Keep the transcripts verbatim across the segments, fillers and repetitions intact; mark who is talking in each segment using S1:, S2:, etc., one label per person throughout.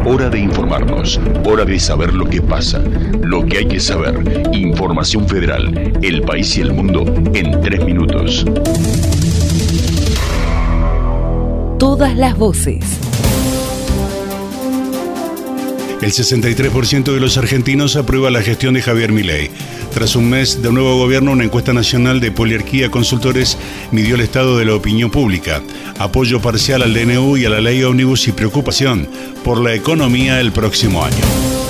S1: Hora de informarnos, hora de saber lo que pasa, lo que hay que saber. Información Federal, el país y el mundo en tres minutos.
S2: Todas las voces.
S3: El sesenta y tres por ciento de los argentinos aprueba la gestión de Javier Milei. Tras un mes de nuevo gobierno, una encuesta nacional de Poliarquía Consultores midió el estado de la opinión pública. Apoyo parcial al D N U y a la ley ómnibus y preocupación por la economía el próximo año.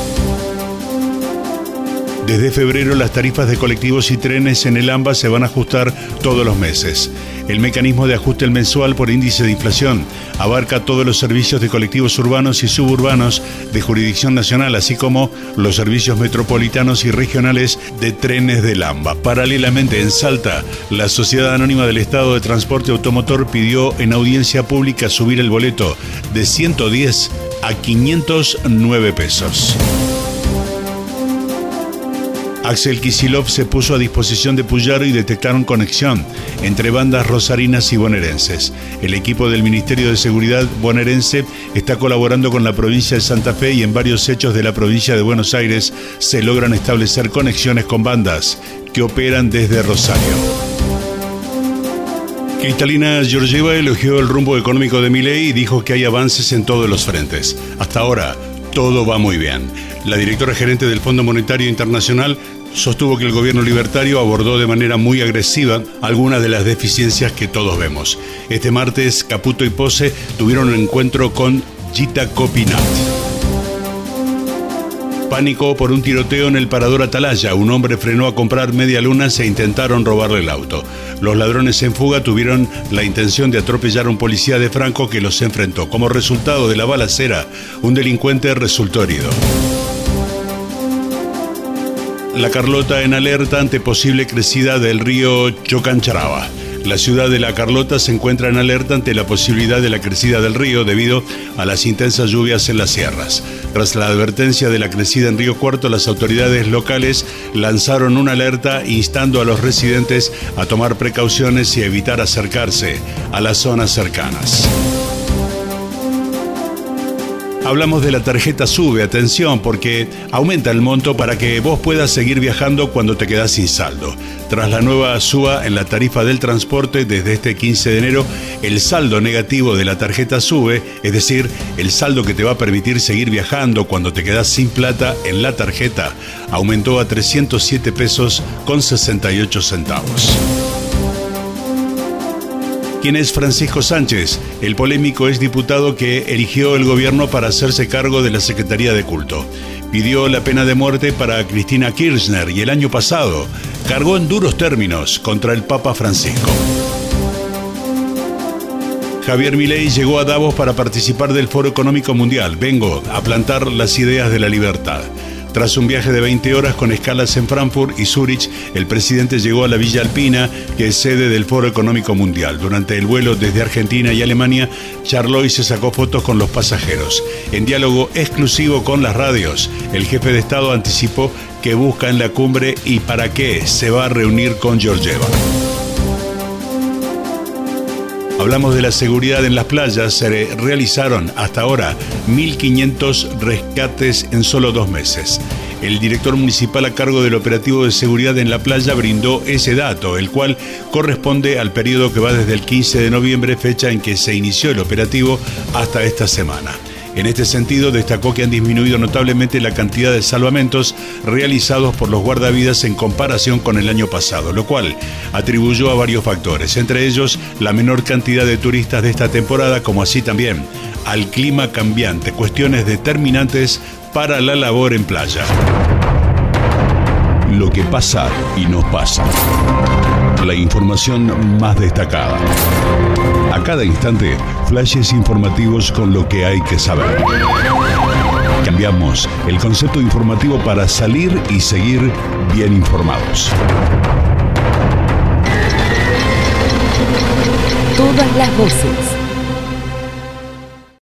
S3: Desde febrero, las tarifas de colectivos y trenes en el AMBA se van a ajustar todos los meses. El mecanismo de ajuste mensual por índice de inflación abarca todos los servicios de colectivos urbanos y suburbanos de jurisdicción nacional, así como los servicios metropolitanos y regionales de trenes del AMBA. Paralelamente, en Salta, la Sociedad Anónima del Estado de Transporte Automotor pidió en audiencia pública subir el boleto de ciento diez a quinientos nueve pesos. Axel Kicillof se puso a disposición de Puyaro y detectaron conexión entre bandas rosarinas y bonaerenses. El equipo del Ministerio de Seguridad bonaerense está colaborando con la provincia de Santa Fe y en varios hechos de la provincia de Buenos Aires se logran establecer conexiones con bandas que operan desde Rosario. Kristalina Georgieva elogió el rumbo económico de Milei y dijo que hay avances en todos los frentes. Hasta ahora, todo va muy bien. La directora gerente del Fondo Monetario Internacional sostuvo que el gobierno libertario abordó de manera muy agresiva algunas de las deficiencias que todos vemos. Este martes, Caputo y Pose tuvieron un encuentro con Gita Copinat. Pánico por un tiroteo en el parador Atalaya. Un hombre frenó a comprar medialunas e intentaron robarle el auto. Los ladrones en fuga tuvieron la intención de atropellar a un policía de Franco que los enfrentó. Como resultado de la balacera, un delincuente resultó herido. La Carlota en alerta ante posible crecida del río Chocancharaba. La ciudad de La Carlota se encuentra en alerta ante la posibilidad de la crecida del río debido a las intensas lluvias en las sierras. Tras la advertencia de la crecida en Río Cuarto, las autoridades locales lanzaron una alerta instando a los residentes a tomar precauciones y evitar acercarse a las zonas cercanas. Hablamos de la tarjeta SUBE, atención, porque aumenta el monto para que vos puedas seguir viajando cuando te quedás sin saldo. Tras la nueva suba en la tarifa del transporte desde este quince de enero, el saldo negativo de la tarjeta SUBE, es decir, el saldo que te va a permitir seguir viajando cuando te quedás sin plata en la tarjeta, aumentó a trescientos siete pesos con sesenta y ocho centavos. ¿Quién es Francisco Sánchez? El polémico exdiputado que eligió el gobierno para hacerse cargo de la Secretaría de Culto. Pidió la pena de muerte para Cristina Kirchner y el año pasado cargó en duros términos contra el Papa Francisco. Javier Milei llegó a Davos para participar del Foro Económico Mundial. Vengo a plantar las ideas de la libertad. Tras un viaje de veinte horas con escalas en Frankfurt y Zúrich, el presidente llegó a la Villa Alpina, que es sede del Foro Económico Mundial. Durante el vuelo desde Argentina y Alemania, charló y se sacó fotos con los pasajeros. En diálogo exclusivo con las radios, el jefe de Estado anticipó que busca en la cumbre y para qué se va a reunir con Georgieva. Hablamos de la seguridad en las playas. Se realizaron hasta ahora mil quinientos rescates en solo dos meses. El director municipal a cargo del operativo de seguridad en la playa brindó ese dato, el cual corresponde al periodo que va desde el quince de noviembre, fecha en que se inició el operativo, hasta esta semana. En este sentido, destacó que han disminuido notablemente la cantidad de salvamentos realizados por los guardavidas en comparación con el año pasado, lo cual atribuyó a varios factores, entre ellos la menor cantidad de turistas de esta temporada, como así también al clima cambiante, cuestiones determinantes para la labor en playa.
S1: Lo que pasa y nos pasa. La información más destacada. A cada instante, flashes informativos con lo que hay que saber. Cambiamos el concepto informativo para salir y seguir bien informados.
S2: Todas las voces.